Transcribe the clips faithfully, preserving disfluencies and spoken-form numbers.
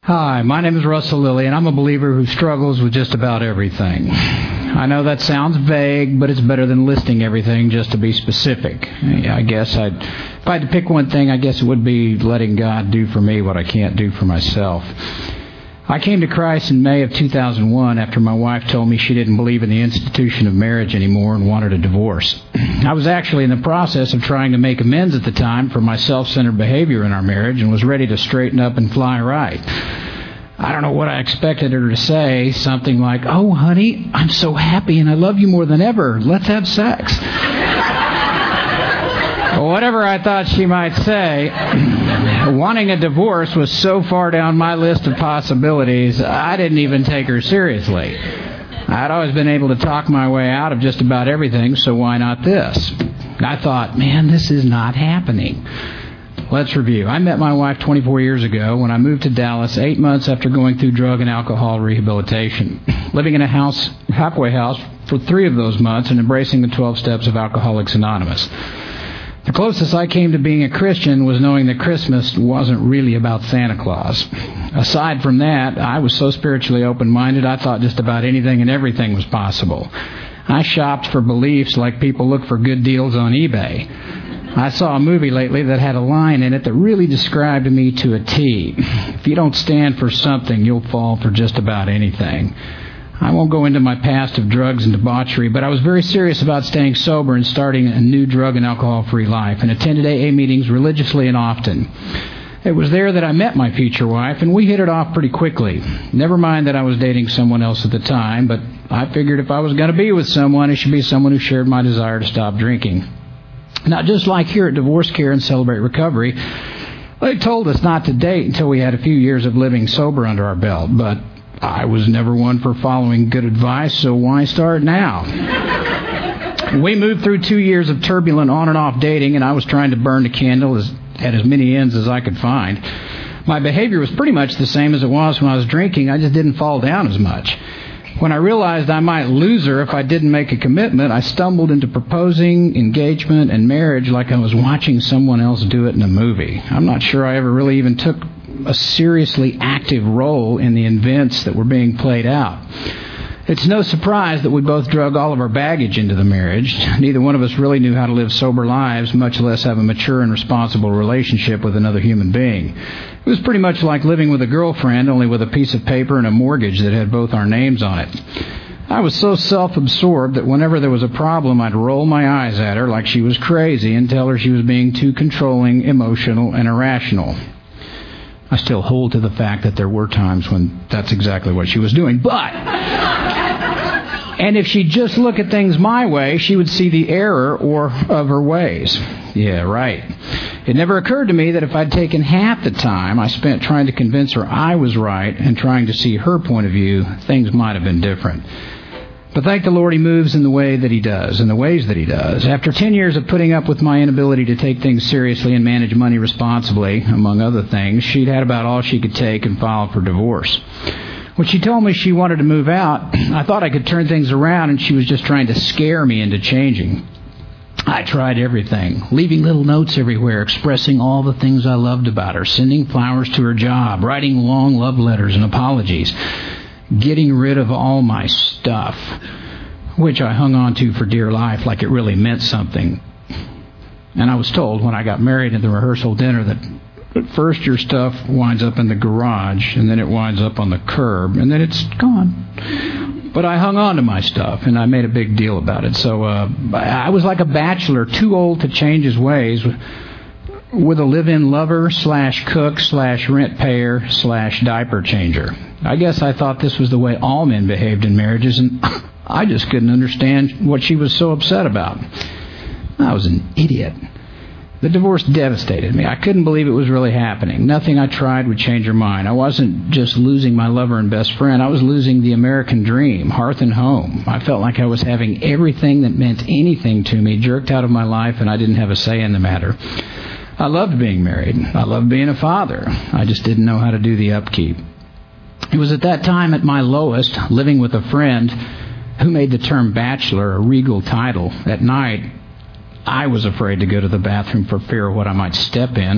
Hi, my name is Russell Lilly, and I'm a believer who struggles with just about everything. I know that sounds vague, but it's better than listing everything just to be specific. I guess I'd, if I had to pick one thing, I guess it would be letting God do for me what I can't do for myself. I came to Christ in May of two thousand one after my wife told me she didn't believe in the institution of marriage anymore and wanted a divorce. I was actually in the process of trying to make amends at the time for my self-centered behavior in our marriage and was ready to straighten up and fly right. I don't know what I expected her to say, something like, "Oh, honey, I'm so happy and I love you more than ever. Let's have sex." Whatever I thought she might say, wanting a divorce was so far down my list of possibilities, I didn't even take her seriously. I'd always been able to talk my way out of just about everything, so why not this? I thought, man, this is not happening. Let's review. I met my wife twenty-four years ago when I moved to Dallas eight months after going through drug and alcohol rehabilitation, living in a house, halfway house for three of those months and embracing the twelve steps of Alcoholics Anonymous. The closest I came to being a Christian was knowing that Christmas wasn't really about Santa Claus. Aside from that, I was so spiritually open-minded, I thought just about anything and everything was possible. I shopped for beliefs like people look for good deals on eBay. I saw a movie lately that had a line in it that really described me to a T. If you don't stand for something, you'll fall for just about anything. I won't go into my past of drugs and debauchery, but I was very serious about staying sober and starting a new drug and alcohol-free life and attended A A meetings religiously and often. It was there that I met my future wife, and we hit it off pretty quickly. Never mind that I was dating someone else at the time, but I figured if I was going to be with someone, it should be someone who shared my desire to stop drinking. Now, just like here at Divorce Care and Celebrate Recovery, they told us not to date until we had a few years of living sober under our belt, but I was never one for following good advice, so why start now? We moved through two years of turbulent on and off dating, and I was trying to burn the candle as, at as many ends as I could find. My behavior was pretty much the same as it was when I was drinking. I just didn't fall down as much. When I realized I might lose her if I didn't make a commitment, I stumbled into proposing, engagement, and marriage like I was watching someone else do it in a movie. I'm not sure I ever really even took a seriously active role in the events that were being played out. It's no surprise that we both drug all of our baggage into the marriage. Neither one of us really knew how to live sober lives, much less have a mature and responsible relationship with another human being. It was pretty much like living with a girlfriend, only with a piece of paper and a mortgage that had both our names on it. I was so self-absorbed that whenever there was a problem, I'd roll my eyes at her like she was crazy and tell her she was being too controlling, emotional, and irrational. I still hold to the fact that there were times when that's exactly what she was doing. But, and if she'd just look at things my way, she would see the error or of her ways. Yeah, right. It never occurred to me that if I'd taken half the time I spent trying to convince her I was right and trying to see her point of view, things might have been different. But thank the Lord He moves in the way that He does, in the ways that He does. After ten years of putting up with my inability to take things seriously and manage money responsibly, among other things, she'd had about all she could take and filed for divorce. When she told me she wanted to move out, I thought I could turn things around and she was just trying to scare me into changing. I tried everything, leaving little notes everywhere, expressing all the things I loved about her, sending flowers to her job, writing long love letters and apologies, getting rid of all my stuff, which I hung on to for dear life like it really meant something. And I was told when I got married at the rehearsal dinner that at first your stuff winds up in the garage, and then it winds up on the curb, and then it's gone. But I hung on to my stuff, and I made a big deal about it. So uh, I was like a bachelor, too old to change his ways, with a live-in lover slash cook slash rent payer slash diaper changer. I guess I thought this was the way all men behaved in marriages, and I just couldn't understand what she was so upset about. I was an idiot. The divorce devastated me. I couldn't believe it was really happening. Nothing I tried would change her mind. I wasn't just losing my lover and best friend. I was losing the American dream, hearth and home. I felt like I was having everything that meant anything to me jerked out of my life, and I didn't have a say in the matter. I loved being married. I loved being a father. I just didn't know how to do the upkeep. It was at that time at my lowest, living with a friend who made the term bachelor a regal title. At night, I was afraid to go to the bathroom for fear of what I might step in.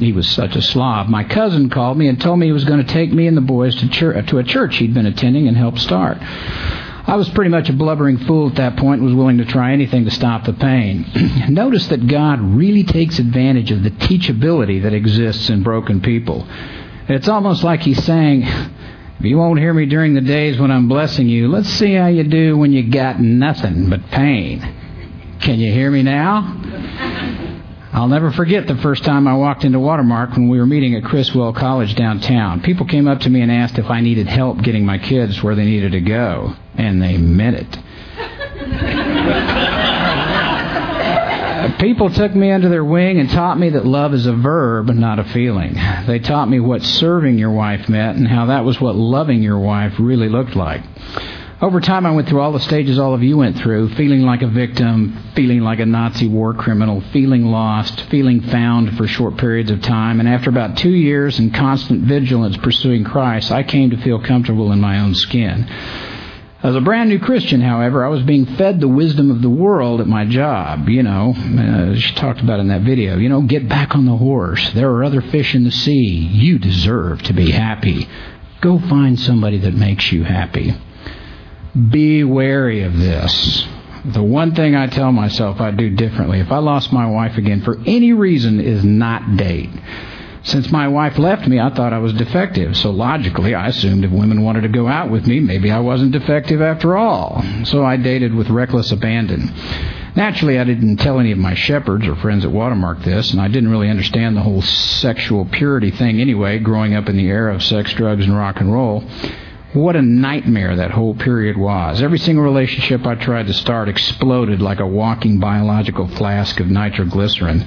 He was such a slob. My cousin called me and told me he was going to take me and the boys to, church, to a church he'd been attending and help start. I was pretty much a blubbering fool at that point and was willing to try anything to stop the pain. Notice that God really takes advantage of the teachability that exists in broken people. It's almost like he's saying, if you won't hear me during the days when I'm blessing you, let's see how you do when you got nothing but pain. Can you hear me now? I'll never forget the first time I walked into Watermark when we were meeting at Criswell College downtown. People came up to me and asked if I needed help getting my kids where they needed to go. And they meant it. People took me under their wing and taught me that love is a verb and not a feeling. They taught me what serving your wife meant and how that was what loving your wife really looked like. Over time, I went through all the stages all of you went through, feeling like a victim, feeling like a Nazi war criminal, feeling lost, feeling found for short periods of time. And after about two years in constant vigilance pursuing Christ, I came to feel comfortable in my own skin. As a brand new Christian, however, I was being fed the wisdom of the world at my job. You know, uh, she talked about in that video, you know, get back on the horse. There are other fish in the sea. You deserve to be happy. Go find somebody that makes you happy. Be wary of this. The one thing I tell myself I'd do differently if I lost my wife again for any reason is not date. Since my wife left me, I thought I was defective. So logically, I assumed if women wanted to go out with me, maybe I wasn't defective after all. So I dated with reckless abandon. Naturally, I didn't tell any of my shepherds or friends at Watermark this, and I didn't really understand the whole sexual purity thing anyway, growing up in the era of sex, drugs, and rock and roll. What a nightmare that whole period was. Every single relationship I tried to start exploded like a walking biological flask of nitroglycerin.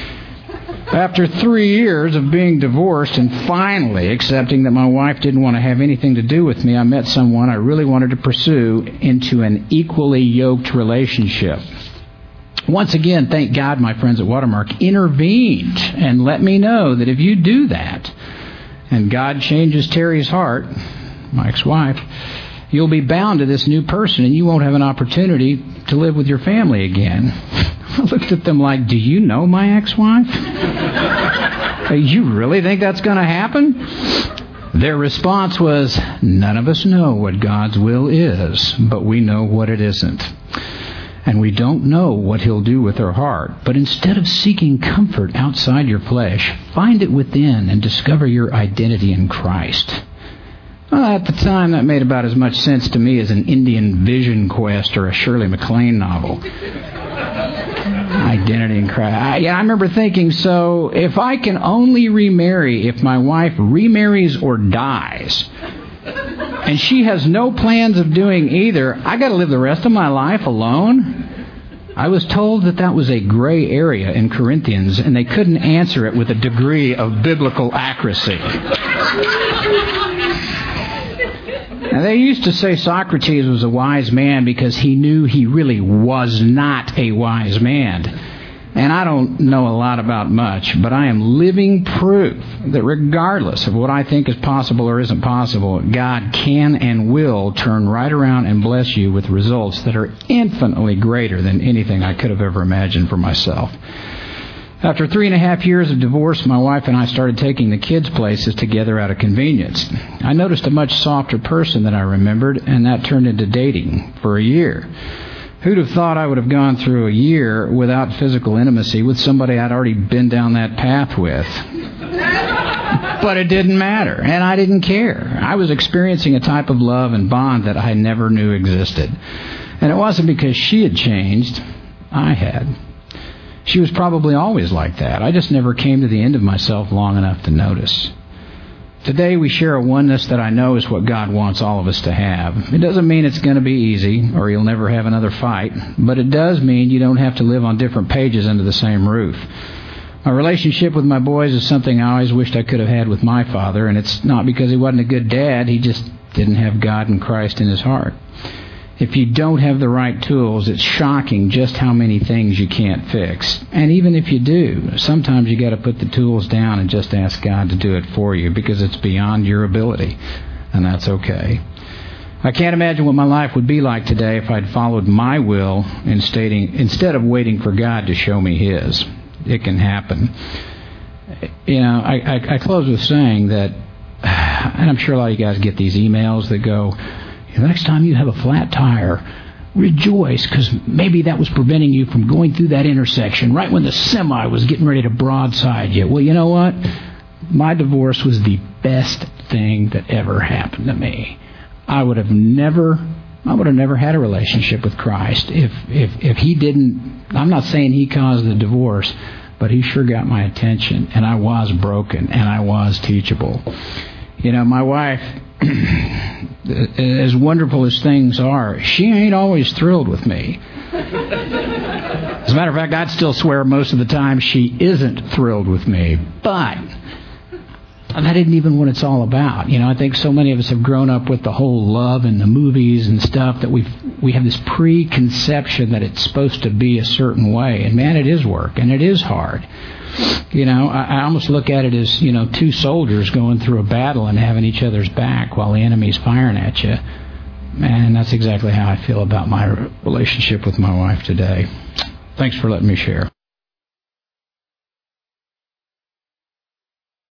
After three years of being divorced and finally accepting that my wife didn't want to have anything to do with me, I met someone I really wanted to pursue into an equally yoked relationship. Once again, thank God my friends at Watermark intervened and let me know that if you do that, and God changes Terry's heart, my ex-wife, you'll be bound to this new person and you won't have an opportunity to live with your family again. I looked at them like, do you know my ex-wife? You really think that's going to happen? Their response was, none of us know what God's will is, but we know what it isn't. And we don't know what He'll do with her heart. But instead of seeking comfort outside your flesh, find it within and discover your identity in Christ. Well, at the time, that made about as much sense to me as an Indian vision quest or a Shirley MacLaine novel. Identity in Christ. I, yeah, I remember thinking, so if I can only remarry if my wife remarries or dies, and she has no plans of doing either, I got to live the rest of my life alone? I was told that that was a gray area in Corinthians, and they couldn't answer it with a degree of biblical accuracy. Now, they used to say Socrates was a wise man because he knew he really was not a wise man. And I don't know a lot about much, but I am living proof that regardless of what I think is possible or isn't possible, God can and will turn right around and bless you with results that are infinitely greater than anything I could have ever imagined for myself. After three and a half years of divorce, my wife and I started taking the kids' places together out of convenience. I noticed a much softer person than I remembered, and that turned into dating for a year. Who'd have thought I would have gone through a year without physical intimacy with somebody I'd already been down that path with? But it didn't matter, and I didn't care. I was experiencing a type of love and bond that I never knew existed. And it wasn't because she had changed. I had. She was probably always like that. I just never came to the end of myself long enough to notice. Today we share a oneness that I know is what God wants all of us to have. It doesn't mean it's going to be easy or you'll never have another fight, but it does mean you don't have to live on different pages under the same roof. My relationship with my boys is something I always wished I could have had with my father, and it's not because he wasn't a good dad, he just didn't have God and Christ in his heart. If you don't have the right tools, it's shocking just how many things you can't fix. And even if you do, sometimes you got to put the tools down and just ask God to do it for you because it's beyond your ability, and that's okay. I can't imagine what my life would be like today if I'd followed my will instead of waiting for God to show me His. It can happen. you know, I, I, I close with saying that, and I'm sure a lot of you guys get these emails that go, the next time you have a flat tire, rejoice, because maybe that was preventing you from going through that intersection right when the semi was getting ready to broadside you. Well, you know what? My divorce was the best thing that ever happened to me. I would have never, I would have never had a relationship with Christ if, if, if he didn't. I'm not saying he caused the divorce, but he sure got my attention, and I was broken, and I was teachable. You know, my wife, as wonderful as things are, she ain't always thrilled with me. As a matter of fact, I'd still swear most of the time she isn't thrilled with me. But that isn't even what it's all about. You know, I think so many of us have grown up with the whole love and the movies and stuff that we we have this preconception that it's supposed to be a certain way. And man, it is work, and it is hard. You know, I, I almost look at it as, you know, two soldiers going through a battle and having each other's back while the enemy's firing at you. And that's exactly how I feel about my relationship with my wife today. Thanks for letting me share.